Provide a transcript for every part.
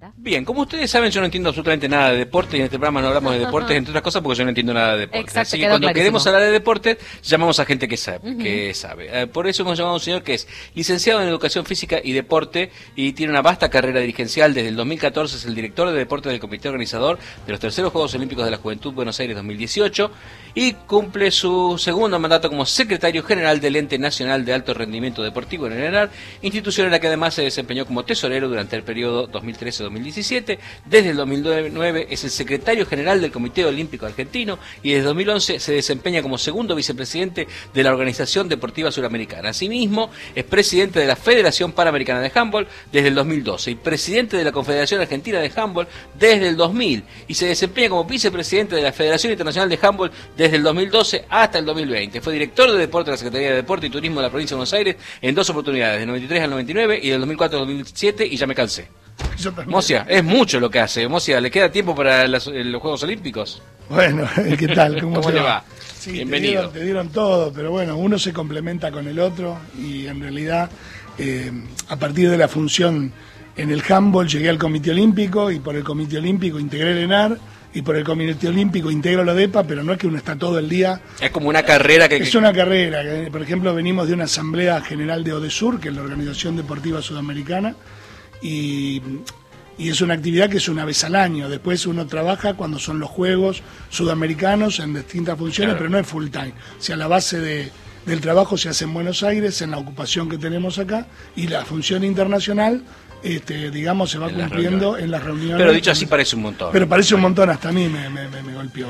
Bien, como ustedes saben, yo no entiendo absolutamente nada de deporte y en este programa no hablamos de deportes, entre otras cosas, porque yo no entiendo nada de deporte. Exacto, así que cuando clarísimo. queremos hablar de deporte, llamamos a gente que sabe. Por eso hemos llamado a un señor que es licenciado en Educación Física y Deporte y tiene una vasta carrera dirigencial. Desde el 2014 es el director de deporte del Comité Organizador de los terceros Juegos Olímpicos de la Juventud Buenos Aires 2018 y cumple su segundo mandato como secretario general del Ente Nacional de Alto Rendimiento Deportivo en el ENAR, institución en la que además se desempeñó como tesorero durante el periodo 2013-2017. Desde el 2009 es el secretario general del Comité Olímpico Argentino y desde 2011 se desempeña como segundo vicepresidente de la Organización Deportiva Suramericana. Asimismo, es presidente de la Federación Panamericana de Handball desde el 2012 y presidente de la Confederación Argentina de Handball desde el 2000 y se desempeña como vicepresidente de la Federación Internacional de Handball desde el 2012 hasta el 2020. Fue director de deporte de la Secretaría de Deporte y Turismo de la Provincia de Buenos Aires en dos oportunidades, del 93 al 99 y del 2004 al 2007, y ya me cansé. Mocia, es mucho lo que hace. Mocia, ¿le queda tiempo para los Juegos Olímpicos? Bueno, ¿qué tal? ¿Cómo le va? Sí, bienvenido. Te dieron todo, pero bueno, uno se complementa con el otro y en realidad a partir de la función en el handball llegué al Comité Olímpico y por el Comité Olímpico integré el ENAR y por el Comité Olímpico integro la DEPA, pero no es que uno está todo el día. Es como una carrera que... Es una carrera. Por ejemplo, venimos de una asamblea general de ODESUR, que es la Organización Deportiva Sudamericana, y es una actividad que es una vez al año. Después uno trabaja cuando son los Juegos Sudamericanos en distintas funciones, claro, pero no es full time. O sea, la base del trabajo se hace en Buenos Aires, en la ocupación que tenemos acá, y la función internacional, digamos, se va cumpliendo en las reuniones. Pero dicho así parece un montón. Pero parece un montón, hasta a mí me golpeó.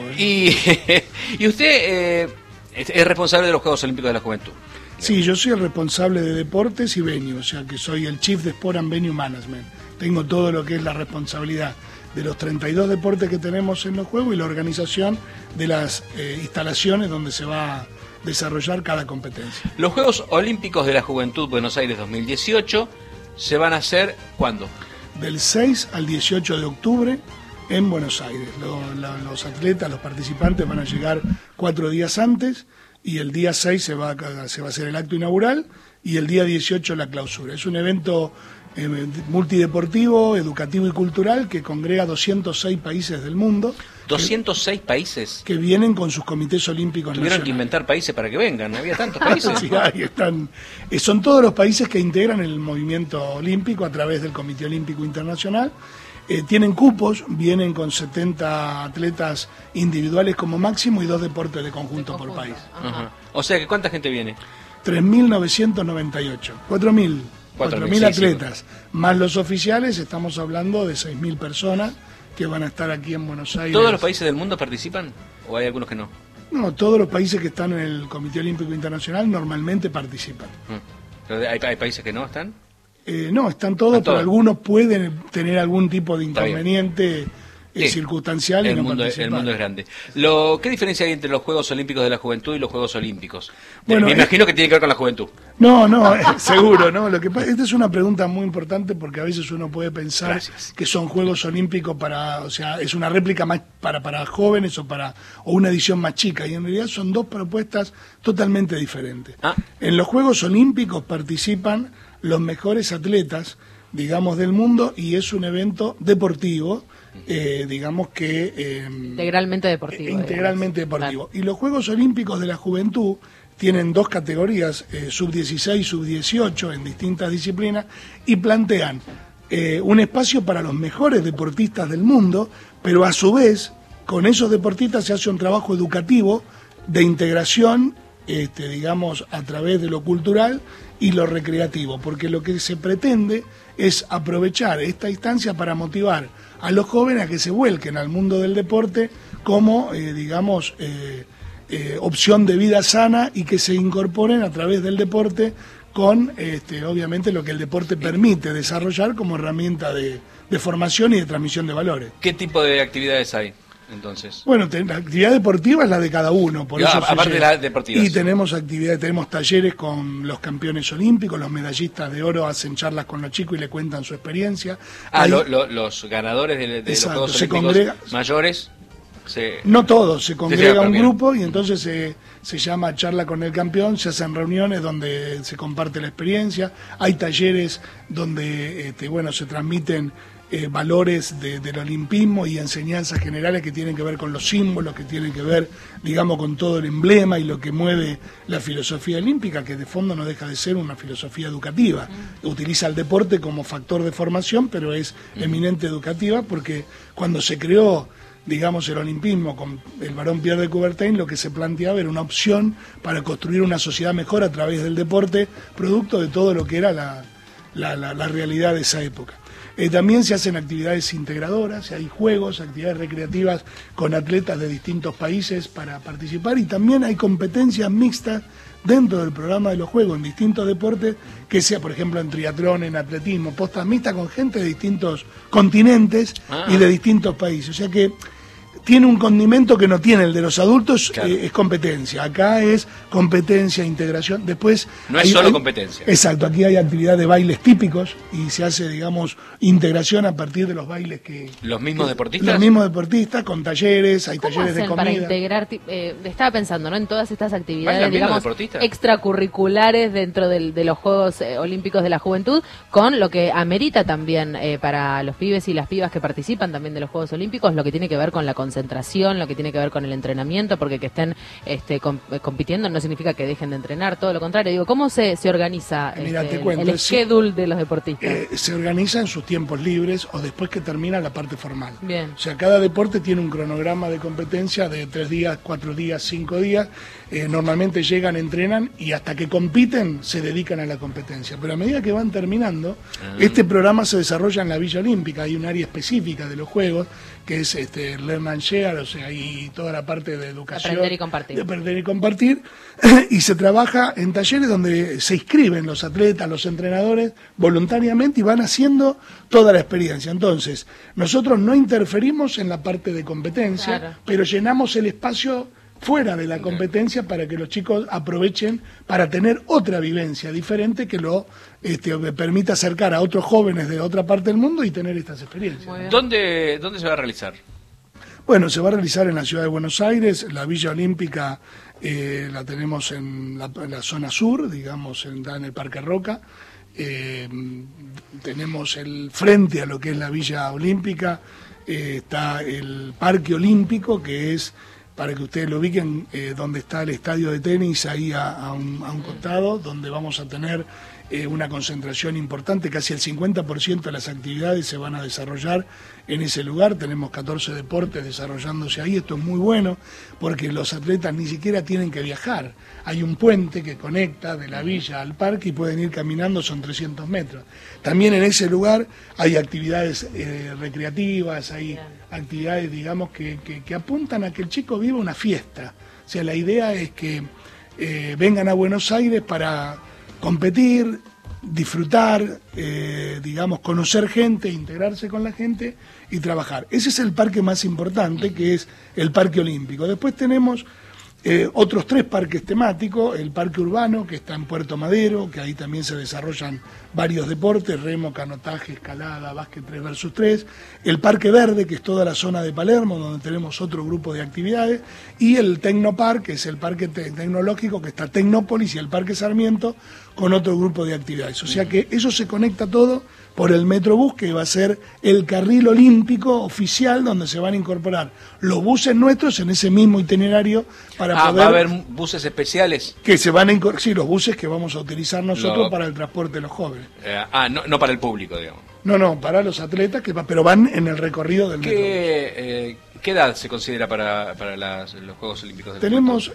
Y usted es responsable de los Juegos Olímpicos de la Juventud. Sí, yo soy el responsable de deportes y venue, o sea que soy el Chief de Sport and Venue Management. Tengo todo lo que es la responsabilidad de los 32 deportes que tenemos en los Juegos y la organización de las instalaciones donde se va a desarrollar cada competencia. Los Juegos Olímpicos de la Juventud Buenos Aires 2018 se van a hacer, ¿cuándo? Del 6 al 18 de octubre en Buenos Aires. Los atletas, los participantes van a llegar 4 días antes y el día 6 se va a hacer el acto inaugural y el día 18 la clausura. Es un evento multideportivo, educativo y cultural que congrega 206 países del mundo. 206 países que vienen con sus comités olímpicos nacionales. Tuvieron que inventar países para que vengan, no había tantos países. Sí, ahí están. Son todos los países que integran el movimiento olímpico a través del Comité Olímpico Internacional. Tienen cupos, vienen con 70 atletas individuales como máximo y 2 deportes de conjunto por país. Ajá. O sea que ¿cuánta gente viene? 3.998, 4.000 atletas, sí, más los oficiales, estamos hablando de 6.000 personas que van a estar aquí en Buenos Aires. ¿Todos los países del mundo participan o hay algunos que no? No, todos los países que están en el Comité Olímpico Internacional normalmente participan. ¿Pero hay países que no están? No, están todos, pero algunos pueden tener algún tipo de inconveniente circunstancial y no participar. El mundo es grande. ¿Qué diferencia hay entre los Juegos Olímpicos de la Juventud y los Juegos Olímpicos? Bueno, me imagino que tiene que ver con la juventud. No, seguro, ¿no? Esta es una pregunta muy importante porque a veces uno puede pensar que son Juegos Olímpicos o sea, es una réplica más para jóvenes o una edición más chica, y en realidad son dos propuestas totalmente diferentes. En los Juegos Olímpicos participan los mejores atletas, digamos, del mundo, y es un evento deportivo, digamos que... integralmente deportivo. Integralmente deportivo. Claro. Y los Juegos Olímpicos de la Juventud tienen 2 categorías, sub-16 y sub-18 en distintas disciplinas, y plantean un espacio para los mejores deportistas del mundo, pero a su vez, con esos deportistas se hace un trabajo educativo de integración, digamos, a través de lo cultural y lo recreativo, porque lo que se pretende es aprovechar esta instancia para motivar a los jóvenes a que se vuelquen al mundo del deporte como, digamos, opción de vida sana, y que se incorporen a través del deporte con, obviamente, lo que el deporte permite desarrollar como herramienta de formación y de transmisión de valores. ¿Qué tipo de actividades hay, entonces? Bueno, la actividad deportiva es la de cada uno. Por eso aparte de las deportivas. Y tenemos actividades, tenemos talleres con los campeones olímpicos, los medallistas de oro hacen charlas con los chicos y le cuentan su experiencia. Los ganadores de los Juegos Olímpicos mayores... No todos, se congrega un grupo y entonces se llama charla con el campeón, se hacen reuniones donde se comparte la experiencia, hay talleres donde se transmiten valores del olimpismo y enseñanzas generales que tienen que ver con los símbolos, que tienen que ver, digamos, con todo el emblema y lo que mueve la filosofía olímpica, que de fondo no deja de ser una filosofía educativa. Utiliza el deporte como factor de formación, pero es eminente educativa, porque cuando se creó, digamos, el olimpismo con el barón Pierre de Coubertin, lo que se planteaba era una opción para construir una sociedad mejor a través del deporte, producto de todo lo que era la realidad de esa época. También se hacen actividades integradoras, hay juegos, actividades recreativas con atletas de distintos países para participar, y también hay competencias mixtas dentro del programa de los juegos en distintos deportes, que sea, por ejemplo, en triatlón, en atletismo, postas mixtas con gente de distintos continentes y de distintos países. O sea que tiene un condimento que no tiene el de los adultos, claro. Es competencia. Acá es competencia, integración. Después no es solo competencia. Exacto, aquí hay actividad de bailes típicos y se hace, digamos, integración a partir de los bailes que... ¿Los mismos deportistas? Los mismos deportistas, con talleres, hay talleres de comida. Para integrar, estaba pensando, ¿no?, en todas estas actividades, digamos, extracurriculares dentro de los Juegos Olímpicos de la Juventud, con lo que amerita también para los pibes y las pibas que participan también de los Juegos Olímpicos, lo que tiene que ver con la concentración, lo que tiene que ver con el entrenamiento, porque que estén compitiendo no significa que dejen de entrenar, todo lo contrario. Digo, ¿cómo se organiza el schedule de los deportistas? Se organiza en sus tiempos libres o después que termina la parte formal. Bien. O sea, cada deporte tiene un cronograma de competencia de 3 días, 4 días, 5 días. Normalmente llegan, entrenan y hasta que compiten se dedican a la competencia. Pero a medida que van terminando, este programa se desarrolla en la Villa Olímpica. Hay un área específica de los Juegos que es Learn and Share, o sea, y toda la parte de educación. Aprender y compartir. De aprender y compartir. Y se trabaja en talleres donde se inscriben los atletas, los entrenadores, voluntariamente, y van haciendo toda la experiencia. Entonces, nosotros no interferimos en la parte de competencia, claro, pero llenamos el espacio fuera de la competencia para que los chicos aprovechen para tener otra vivencia diferente que lo permita acercar a otros jóvenes de otra parte del mundo y tener estas experiencias. ¿Dónde se va a realizar? Bueno, se va a realizar en la ciudad de Buenos Aires. La Villa Olímpica la tenemos en la zona sur, digamos, en el Parque Roca. Tenemos el frente a lo que es la Villa Olímpica, está el Parque Olímpico, que es, para que ustedes lo ubiquen, donde está el estadio de tenis, ahí a un costado, donde vamos a tener una concentración importante. Casi el 50% de las actividades se van a desarrollar en ese lugar. Tenemos 14 deportes desarrollándose ahí. Esto es muy bueno porque los atletas ni siquiera tienen que viajar. Hay un puente que conecta de la villa al parque y pueden ir caminando, son 300 metros. También en ese lugar hay actividades recreativas, hay actividades, digamos, que apuntan a que el chico viva una fiesta. O sea, la idea es que vengan a Buenos Aires para competir, disfrutar, digamos, conocer gente, integrarse con la gente y trabajar. Ese es el parque más importante, que es el Parque Olímpico. Después tenemos otros 3 parques temáticos: el Parque Urbano, que está en Puerto Madero, que ahí también se desarrollan varios deportes: remo, canotaje, escalada, básquet 3x3. El Parque Verde, que es toda la zona de Palermo, donde tenemos otro grupo de actividades. Y el Tecnopark, que es el parque tecnológico, que está Tecnópolis, y el Parque Sarmiento, con otro grupo de actividades. O sea que eso se conecta todo por el Metrobús, que va a ser el carril olímpico oficial, donde se van a incorporar los buses nuestros en ese mismo itinerario para poder... ¿Va a haber buses especiales? Que se van a incorporar, sí, los buses que vamos a utilizar nosotros para el transporte de los jóvenes. No para el público, digamos. No, para los atletas, pero van en el recorrido del Metrobús. ¿Qué edad se considera para los Juegos Olímpicos? Tenemos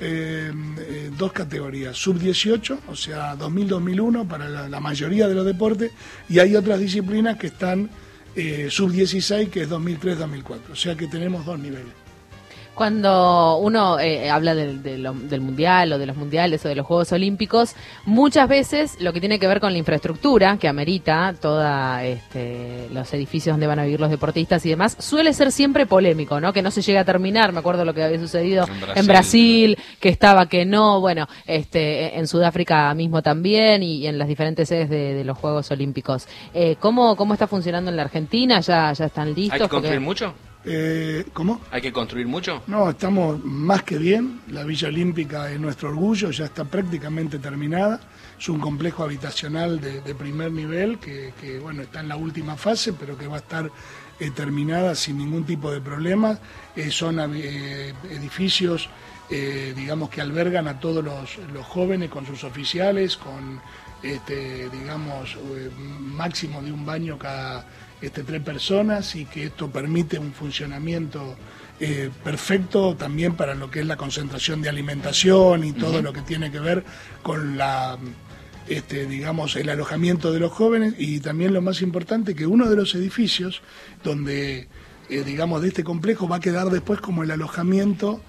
2 categorías: sub-18, o sea, 2000-2001 para la mayoría de los deportes, y hay otras disciplinas que están sub-16, que es 2003-2004, o sea que tenemos 2 niveles. Cuando uno habla del mundial o de los mundiales o de los Juegos Olímpicos, muchas veces lo que tiene que ver con la infraestructura que amerita toda los edificios donde van a vivir los deportistas y demás, suele ser siempre polémico, ¿no? Que no se llega a terminar. Me acuerdo lo que había sucedido en Brasil, que estaba que no, bueno, en Sudáfrica mismo también, y en las diferentes sedes de los Juegos Olímpicos. ¿Cómo está funcionando en la Argentina? ¿Ya están listos? ¿Hay que construir mucho? ¿Cómo? ¿Hay que construir mucho? No, estamos más que bien. La Villa Olímpica es nuestro orgullo, ya está prácticamente terminada. Es un complejo habitacional de primer nivel que, bueno, está en la última fase, pero que va a estar terminada sin ningún tipo de problema. Son edificios, digamos, que albergan a todos los jóvenes con sus oficiales, con, digamos, máximo de un baño cada 3 personas, y que esto permite un funcionamiento perfecto también para lo que es la concentración de alimentación y todo lo que tiene que ver con la digamos, el alojamiento de los jóvenes. Y también lo más importante, que uno de los edificios donde digamos, de este complejo va a quedar después como el alojamiento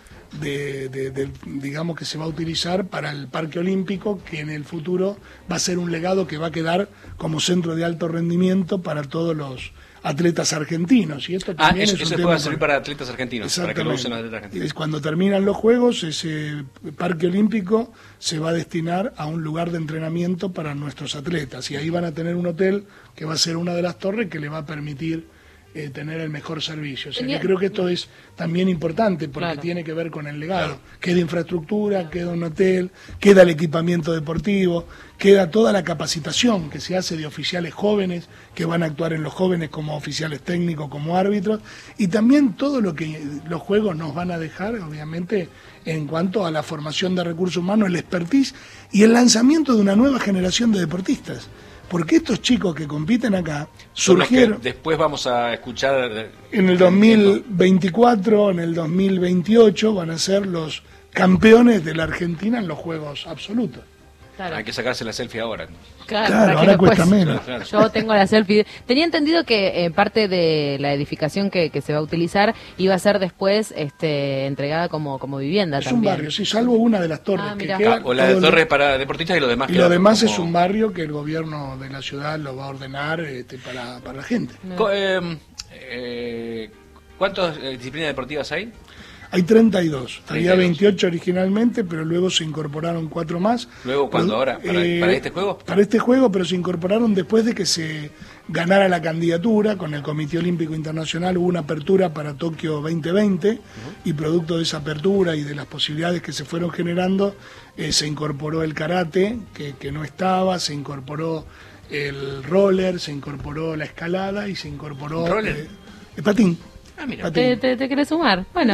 digamos, que se va a utilizar para el Parque Olímpico, que en el futuro va a ser un legado que va a quedar como centro de alto rendimiento para todos los atletas argentinos. Y esto también eso es un después tema va a servir para atletas argentinos, para que lo usen los atletas argentinos. Cuando terminan los Juegos, ese Parque Olímpico se va a destinar a un lugar de entrenamiento para nuestros atletas, y ahí van a tener un hotel que va a ser una de las torres que le va a permitir tener el mejor servicio. O sea, yo creo que esto es también importante porque tiene que ver con el legado. Queda infraestructura, queda un hotel, queda el equipamiento deportivo, queda toda la capacitación que se hace de oficiales jóvenes que van a actuar en los jóvenes como oficiales técnicos, como árbitros, y también todo lo que los Juegos nos van a dejar, obviamente, en cuanto a la formación de recursos humanos, el expertise y el lanzamiento de una nueva generación de deportistas. Porque estos chicos que compiten acá surgieron... Después vamos a escuchar... En el 2024, en el 2028 van a ser los campeones de la Argentina en los Juegos absolutos. Claro. Hay que sacarse la selfie ahora. Claro, ahora cuesta menos. Yo tengo la selfie. Tenía entendido que parte de la edificación que se va a utilizar iba a ser después entregada como vivienda es también. Un barrio, sí, salvo una de las torres que queda. O la de torres para deportistas y lo demás. Y lo demás es un barrio que el gobierno de la ciudad lo va a ordenar para la gente. ¿Cuántas disciplinas deportivas hay? Hay 32, había 28 originalmente, pero luego se incorporaron 4 más. ¿Luego cuándo ahora? ¿Para este juego? Para este juego, pero se incorporaron después de que se ganara la candidatura con el Comité Olímpico Internacional. Hubo una apertura para Tokio 2020 y producto de esa apertura y de las posibilidades que se fueron generando, se incorporó el karate, que no estaba, se incorporó el roller, se incorporó la escalada y se incorporó el patín. Ah, mira. ¿Te querés sumar? Bueno.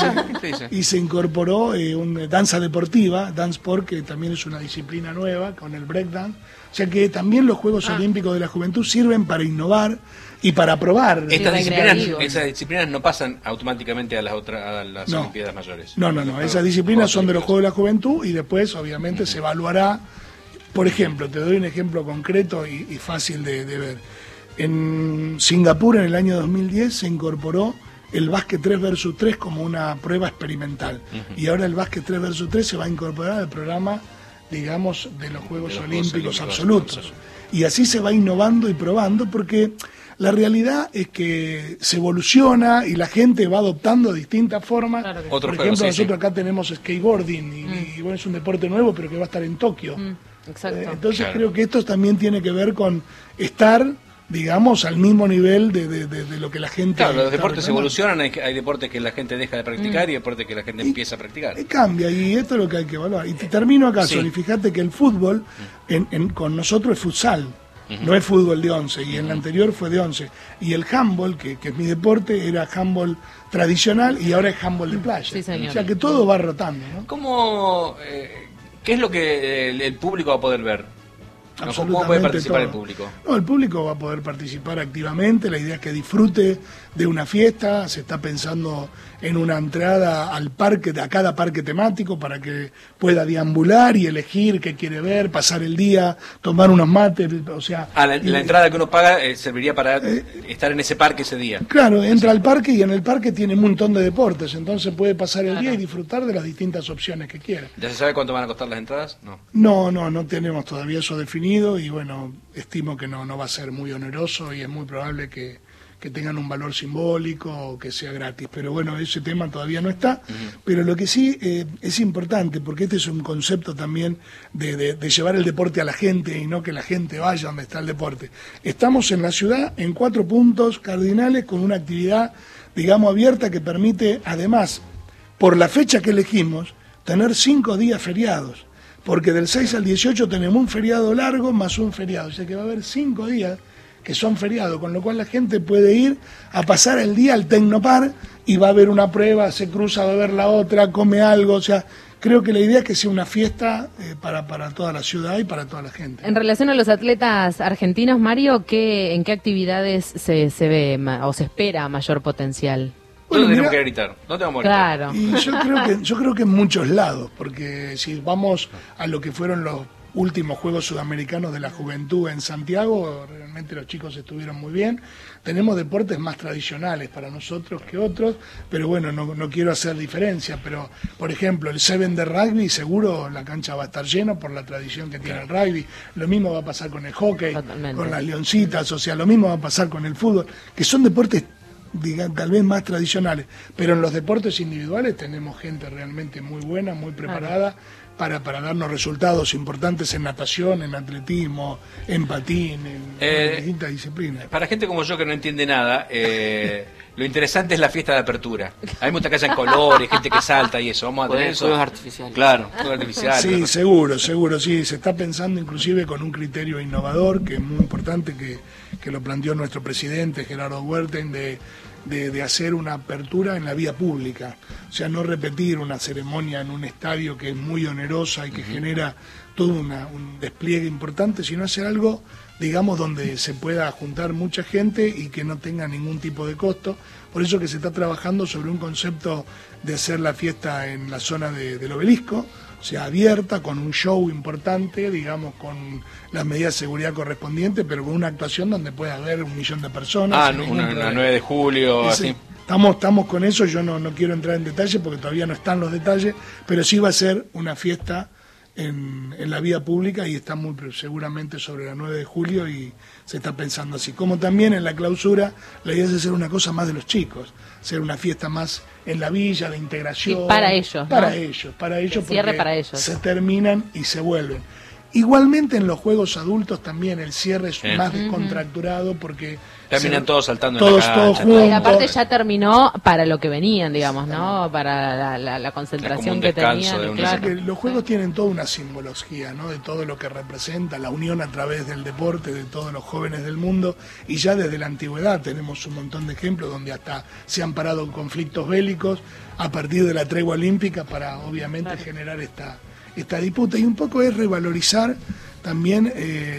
Y se incorporó una danza deportiva, dance sport, que también es una disciplina nueva, con el breakdance. O sea que también los Juegos Olímpicos de la Juventud sirven para innovar y para probar. Esas disciplinas no pasan automáticamente a las Olimpiadas mayores. No. Esas disciplinas son de los Juegos de la Juventud y después, obviamente, se evaluará. Por ejemplo, te doy un ejemplo concreto y fácil de ver. En Singapur, en el año 2010, se incorporó el básquet 3 versus 3 como una prueba experimental. Y ahora el básquet 3 versus 3 se va a incorporar al programa, digamos, de los Juegos Olímpicos absolutos. Y así se va innovando y probando, porque la realidad es que se evoluciona y la gente va adoptando distintas formas. Claro que por ejemplo, nosotros acá tenemos skateboarding y bueno, es un deporte nuevo, pero que va a estar en Tokio. Exacto. Entonces creo que esto también tiene que ver con estar, digamos, al mismo nivel de lo que la gente... Claro, los deportes evolucionan, hay deportes que la gente deja de practicar y deportes que la gente empieza a practicar. Cambia, y esto es lo que hay que evaluar. Y te termino acá, Sol, y fíjate que el fútbol, con nosotros es futsal, no es fútbol de 11, y en la anterior fue de 11. Y el handball, que es mi deporte, era handball tradicional y ahora es handball de playa. Sí, señor. O sea que todo va rotando, ¿no? ¿Qué es lo que el público va a poder ver? ¿Cómo puede participar el público? No, el público va a poder participar activamente. La idea es que disfrute de una fiesta. Se está pensando en una entrada al parque, a cada parque temático, para que pueda deambular y elegir qué quiere ver, pasar el día, tomar unos mates, o sea... La entrada que uno paga serviría para estar en ese parque ese día. Claro, entra al parque y en el parque tiene un montón de deportes, entonces puede pasar el día y disfrutar de las distintas opciones que quiera. ¿Ya se sabe cuánto van a costar las entradas? No tenemos todavía eso definido y bueno, estimo que no va a ser muy oneroso y es muy probable que que tengan un valor simbólico o que sea gratis. Pero bueno, ese tema todavía no está. Pero lo que sí es importante, porque este es un concepto también de llevar el deporte a la gente y no que la gente vaya donde está el deporte. Estamos en la ciudad en 4 puntos cardinales con una actividad, digamos, abierta que permite, además, por la fecha que elegimos, tener 5 días feriados. Porque del 6 al 18 tenemos un feriado largo más un feriado. O sea que va a haber 5 días que son feriados, con lo cual la gente puede ir a pasar el día al Tecnopar y va a haber una prueba, se cruza, va a ver la otra, come algo, o sea, creo que la idea es que sea una fiesta para toda la ciudad y para toda la gente. En relación a los atletas argentinos, Mario, ¿en qué actividades se ve o se espera mayor potencial? ¿Dónde tenemos que gritar? ¿Dónde vamos a gritar? Claro. Y yo creo que en muchos lados, porque si vamos a lo que fueron los últimos Juegos Sudamericanos de la Juventud en Santiago, realmente los chicos estuvieron muy bien. Tenemos deportes más tradicionales para nosotros que otros, pero bueno, no quiero hacer diferencia, pero por ejemplo el 7 de rugby, seguro la cancha va a estar llena por la tradición que tiene el rugby. Lo mismo va a pasar con el hockey, Totalmente. con las leoncitas, o sea, lo mismo va a pasar con el fútbol, que son deportes tal vez más tradicionales, pero en los deportes individuales tenemos gente realmente muy buena, muy preparada para darnos resultados importantes en natación, en atletismo, en patín, en distintas disciplinas. Para gente como yo que no entiende nada, lo interesante es la fiesta de apertura. A mí me gusta que hayan colores, gente que salta y eso. Vamos a tener eso. Fuegos artificiales. Claro, fuegos artificiales. Sí, seguro, sí. Se está pensando inclusive con un criterio innovador, que es muy importante, que lo planteó nuestro presidente, Gerardo Huerten, de hacer una apertura en la vía pública. O sea, no repetir una ceremonia en un estadio que es muy onerosa y que genera todo un despliegue importante, sino hacer algo, digamos, donde se pueda juntar mucha gente y que no tenga ningún tipo de costo. Por eso que se está trabajando sobre un concepto de hacer la fiesta en la zona del obelisco, o sea, abierta, con un show importante, digamos, con las medidas de seguridad correspondientes, pero con una actuación donde pueda haber 1 millón de personas. Una 9 de julio, así. Estamos con eso, yo no quiero entrar en detalle porque todavía no están los detalles, pero sí va a ser una fiesta en la vía pública y está muy seguramente sobre la 9 de julio y se está pensando así. Como también en la clausura, la idea es hacer una cosa más de los chicos, hacer una fiesta más en la villa, de integración. Sí, para ellos, Para ¿no? ellos, Cierre porque para ellos. se terminan y se vuelven. Igualmente en los juegos adultos también el cierre es más descontracturado porque terminan todos saltando todos en la cancha. juntos. Y aparte ya terminó para lo que venían, digamos, ¿no? Para la concentración un que descanso tenían. de un claro. Que los juegos tienen toda una simbología, ¿no? De todo lo que representa, la unión a través del deporte de todos los jóvenes del mundo, y ya desde la antigüedad tenemos un montón de ejemplos donde hasta se han parado conflictos bélicos a partir de la tregua olímpica para obviamente generar esta disputa, y un poco es revalorizar también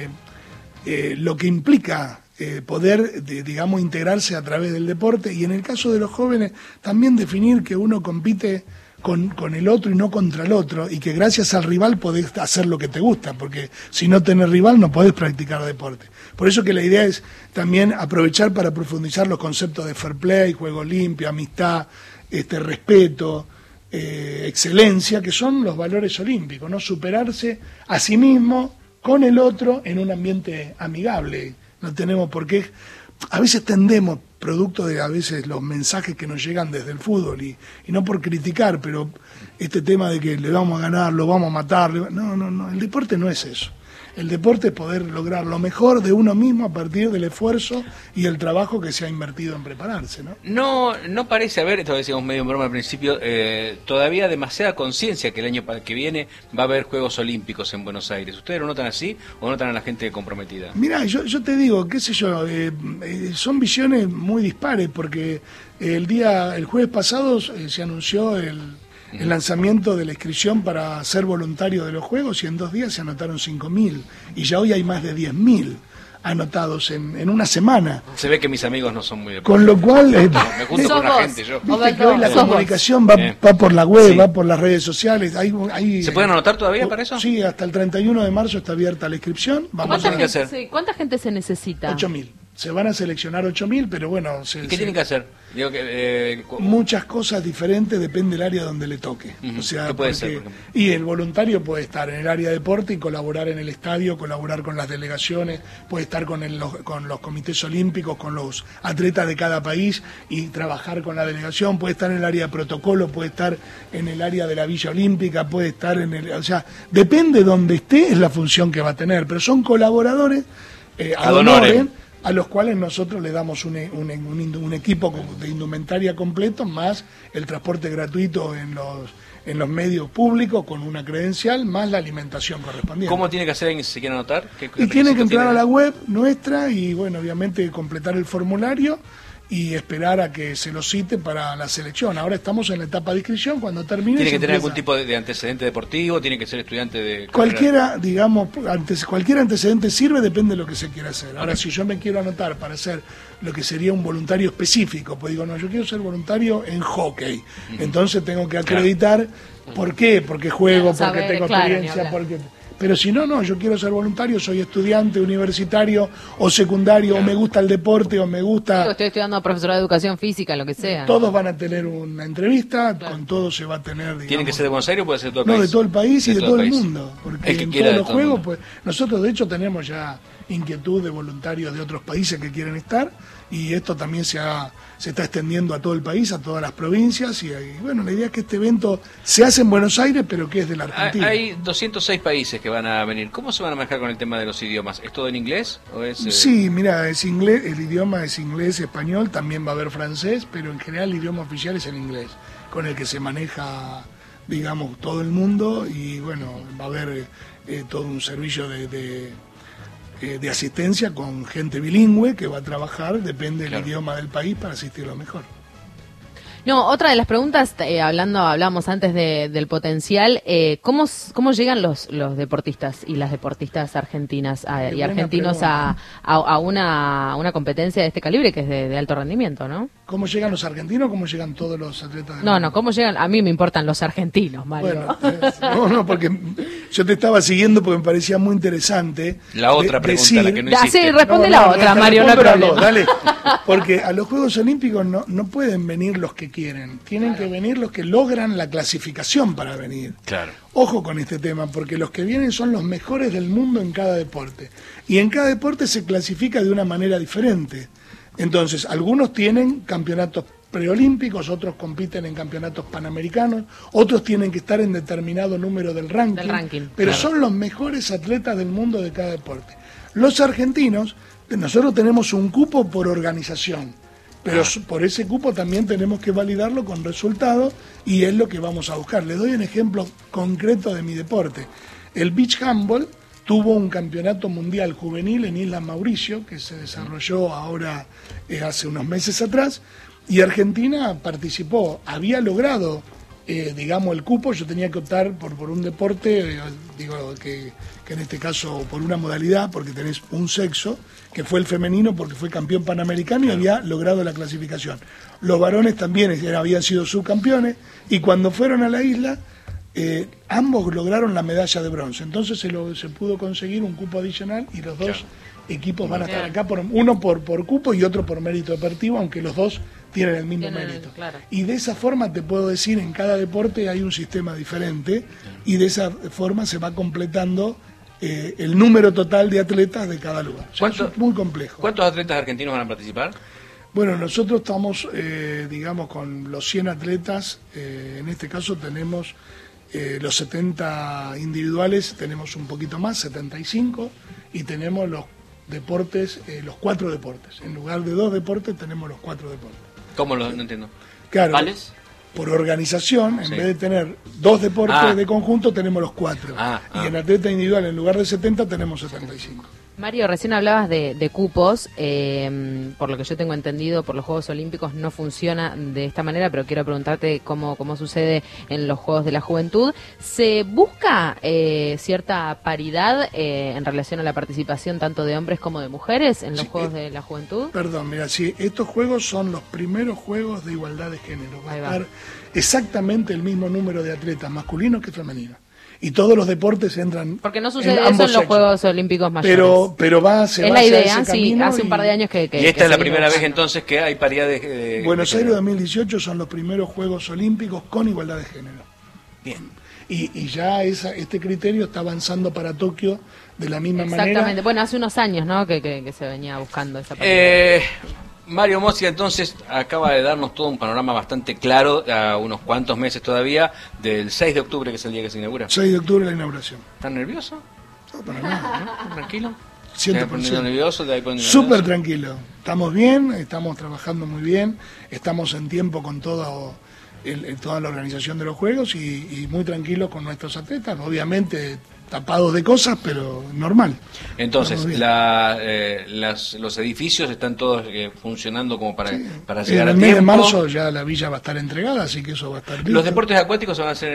lo que implica poder, digamos, integrarse a través del deporte, y en el caso de los jóvenes también definir que uno compite con el otro y no contra el otro, y que gracias al rival podés hacer lo que te gusta, porque si no tenés rival no podés practicar deporte. Por eso que la idea es también aprovechar para profundizar los conceptos de fair play, juego limpio, amistad, respeto, excelencia, que son los valores olímpicos, ¿no? Superarse a sí mismo con el otro en un ambiente amigable. No tenemos por qué, a veces tendemos, producto de a veces los mensajes que nos llegan desde el fútbol, y no por criticar, pero este tema de que le vamos a ganar, lo vamos a matar, no, el deporte no es eso. El deporte es poder lograr lo mejor de uno mismo a partir del esfuerzo y el trabajo que se ha invertido en prepararse, ¿no? No parece haber, esto decíamos medio en broma al principio, todavía demasiada conciencia que el año que viene va a haber Juegos Olímpicos en Buenos Aires. ¿Ustedes lo notan así o notan a la gente comprometida? Mirá, yo te digo, qué sé yo, son visiones muy dispares, porque el jueves pasado se anunció el lanzamiento de la inscripción para ser voluntario de los Juegos, y en 2 días se anotaron 5.000, y ya hoy hay más de 10.000 anotados en una semana. Se ve que mis amigos no son muy deportivos. Con lo cual me junto con la vos. gente yo. viste que hoy la comunicación va por la web, va por las redes sociales. ¿Se pueden anotar todavía para eso? Sí, hasta el 31 de marzo está abierta la inscripción. Vamos tienen que hacer? ¿Cuánta gente se necesita? 8.000. Se van a seleccionar 8.000, pero bueno... ¿Y qué tienen que hacer? Digo que, muchas cosas diferentes, depende del área donde le toque. O sea, ¿qué puede ser, por ejemplo? Y el voluntario puede estar en el área de deporte y colaborar en el estadio, colaborar con las delegaciones, puede estar con los comités olímpicos, con los atletas de cada país y trabajar con la delegación, puede estar en el área de protocolo, puede estar en el área de la Villa Olímpica, puede estar en el... O sea, depende donde esté, es la función que va a tener, pero son colaboradores ad honorem, a los cuales nosotros le damos un equipo de indumentaria completo, más el transporte gratuito en los medios públicos con una credencial, más la alimentación correspondiente. ¿Cómo tiene que hacer alguien si se quiere anotar? Y tiene que entrar a la web nuestra y, bueno, obviamente completar el formulario y esperar a que se lo cite para la selección. Ahora estamos en la etapa de inscripción, cuando termine... ¿Tiene que tener algún tipo de antecedente deportivo? ¿Tiene que ser estudiante de...? Cualquiera, digamos, cualquier antecedente sirve, depende de lo que se quiera hacer. Ahora, si yo me quiero anotar para hacer lo que sería un voluntario específico, pues digo, no, yo quiero ser voluntario en hockey, entonces tengo que acreditar por qué, porque juego, porque tengo experiencia, porque... Pero si no, yo quiero ser voluntario, soy estudiante universitario o secundario, o me gusta el deporte, o me gusta... Estoy estudiando profesorado de educación física, lo que sea. Todos van a tener una entrevista, con todos se va a tener, digamos... ¿Tienen que ser de Buenos Aires o puede ser de todo el país? No, de todo el país y de todo el mundo, porque en todos los juegos, pues nosotros de hecho tenemos ya inquietud de voluntarios de otros países que quieren estar, y esto también se está extendiendo a todo el país, a todas las provincias, y bueno, la idea es que este evento se hace en Buenos Aires, pero que es de la Argentina. Hay 206 países que van a venir. ¿Cómo se van a manejar con el tema de los idiomas? ¿Es todo en inglés? ¿O es, Sí, mira, es inglés, el idioma es inglés, español, también va a haber francés, pero en general el idioma oficial es el inglés, con el que se maneja, digamos, todo el mundo, y bueno, va a haber todo un servicio de asistencia con gente bilingüe que va a trabajar, depende del idioma del país para asistirlo mejor. No, otra de las preguntas, hablábamos antes del potencial, ¿cómo llegan los deportistas y las deportistas argentinas y argentinos a una competencia de este calibre que es de alto rendimiento, ¿no? ¿Cómo llegan los argentinos o cómo llegan todos los atletas? No, ¿cómo llegan? A mí me importan los argentinos, Mario. Bueno, porque yo te estaba siguiendo porque me parecía muy interesante. La otra pregunta, la que no hiciste. Sí, responde la otra, Mario, no hay problema. Dale, porque a los Juegos Olímpicos no pueden venir los que quieren, tienen que venir los que logran la clasificación para venir. Claro. Ojo con este tema, porque los que vienen son los mejores del mundo en cada deporte. Y en cada deporte se clasifica de una manera diferente. Entonces, algunos tienen campeonatos preolímpicos, otros compiten en campeonatos panamericanos, otros tienen que estar en determinado número del ranking, pero son los mejores atletas del mundo de cada deporte. Los argentinos, nosotros tenemos un cupo por organización, pero por ese cupo también tenemos que validarlo con resultados y es lo que vamos a buscar. Les doy un ejemplo concreto de mi deporte. El beach handball tuvo un campeonato mundial juvenil en Islas Mauricio, que se desarrolló ahora hace unos meses atrás, y Argentina participó, había logrado, digamos, el cupo. Yo tenía que optar por un deporte, digo que en este caso por una modalidad, porque tenés un sexo, que fue el femenino, porque fue campeón panamericano y había logrado la clasificación. Los varones también habían sido subcampeones, y cuando fueron a la isla, ambos lograron la medalla de bronce. Entonces se pudo conseguir un cupo adicional y los dos equipos van a estar acá, uno por cupo y otro por mérito deportivo, aunque los dos tienen el mismo mérito. Y de esa forma te puedo decir, en cada deporte hay un sistema diferente y de esa forma se va completando el número total de atletas de cada lugar. Es muy complejo. ¿Cuántos atletas argentinos van a participar? Bueno, nosotros estamos, digamos, con los 100 atletas, en este caso tenemos los 70 individuales, tenemos un poquito más, 75, y tenemos los deportes, los 4 deportes. En lugar de 2 deportes tenemos los 4 deportes. ¿Cómo no entiendo? Claro, ¿Vales? Por organización, en vez de tener 2 deportes de conjunto, tenemos los 4. Y en atleta individual, en lugar de 70, tenemos 75. Mario, recién hablabas de cupos, por lo que yo tengo entendido, por los Juegos Olímpicos no funciona de esta manera, pero quiero preguntarte cómo sucede en los Juegos de la Juventud. ¿Se busca cierta paridad en relación a la participación tanto de hombres como de mujeres en los Juegos de la Juventud? Perdón, mira, sí, estos Juegos son los primeros Juegos de igualdad de género. Va a estar exactamente el mismo número de atletas masculinos que femeninos. y todos los deportes entran. Porque no sucede en eso ambos en los sexos. Juegos Olímpicos mayores. Pero es va la hacia idea, ese sí, camino hace un par de años que Y esta es la seguimos primera vez usando. entonces que hay paridad de Buenos de Aires género. 2018 son los primeros Juegos Olímpicos con igualdad de género. Bien. Y ya este criterio está avanzando para Tokio de la misma Exactamente. manera. Bueno, hace unos años, ¿no? Que se venía buscando esa paridad. Mario Mosia entonces acaba de darnos todo un panorama bastante claro a unos cuantos meses todavía del 6 de octubre, que es el día que se inaugura. 6 de octubre la inauguración. ¿Estás nervioso? No, para nada. ¿No? ¿Tranquilo? 100%. ¿Te has ponido nervioso? ¿Te has ponido Súper nervioso? tranquilo. Estamos bien, estamos trabajando muy bien, estamos en tiempo con toda la organización de los Juegos y muy tranquilos con nuestros atletas, obviamente tapados de cosas, pero normal. Entonces, Estamos bien. los edificios están todos funcionando como para En llegar a el mes de tiempo. marzo ya la villa va a estar entregada, así que eso va a estar listo. Los deportes acuáticos se van a hacer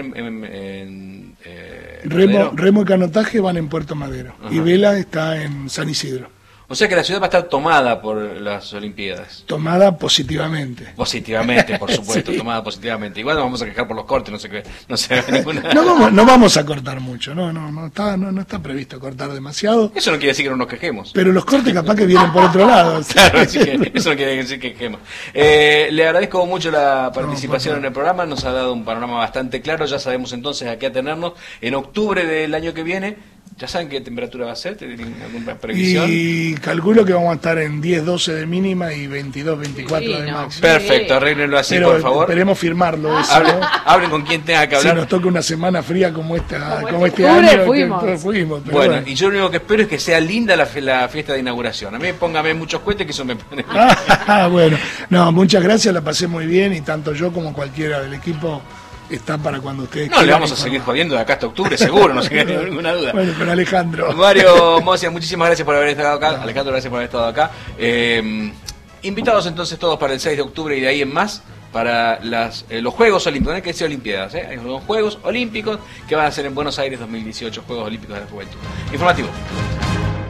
en Madero. Remo y canotaje van en Puerto Madero y Ajá. vela está en San Isidro. O sea que la ciudad va a estar tomada por las Olimpiadas. Tomada positivamente. Positivamente, por supuesto, Sí. tomada positivamente. Igual nos vamos a quejar por los cortes, no se ve ninguna... No vamos a cortar mucho, no está previsto cortar demasiado, Eso no quiere decir que no nos quejemos. pero los cortes capaz que vienen por otro lado. Claro, así que eso no quiere decir que quejemos. Le agradezco mucho la participación por en el programa, nos ha dado un panorama bastante claro, ya sabemos entonces a qué atenernos. En octubre del año que viene, ¿ya saben qué temperatura va a ser? ¿Tienen alguna previsión? Y calculo que vamos a estar en 10, 12 de mínima y 22, 24 de Divino. máxima. Perfecto, arréglenlo así, Pero por favor. esperemos firmarlo eso, Hablen, ¿no? hablen con quien tenga que Si hablar. nos toca una semana fría como este octubre, año, fuimos. que fuimos. Pero Bueno, bueno. y yo lo único que espero es que sea linda la fiesta de inauguración. A mí póngame muchos cohetes que eso me pone... Bueno, no, muchas gracias, la pasé muy bien y tanto yo como cualquiera del equipo está para cuando ustedes No, le quieran vamos a informar. seguir jodiendo de acá hasta octubre, seguro, no se quede ninguna duda. Bueno, con Alejandro. Mario Mosia, muchísimas gracias por haber estado acá. Alejandro, gracias por haber estado acá. Invitados entonces todos para el 6 de octubre y de ahí en más para los Juegos Olímpicos, no hay que decir Olimpiadas, hay los Juegos Olímpicos que van a ser en Buenos Aires 2018, Juegos Olímpicos de la Juventud. Informativo.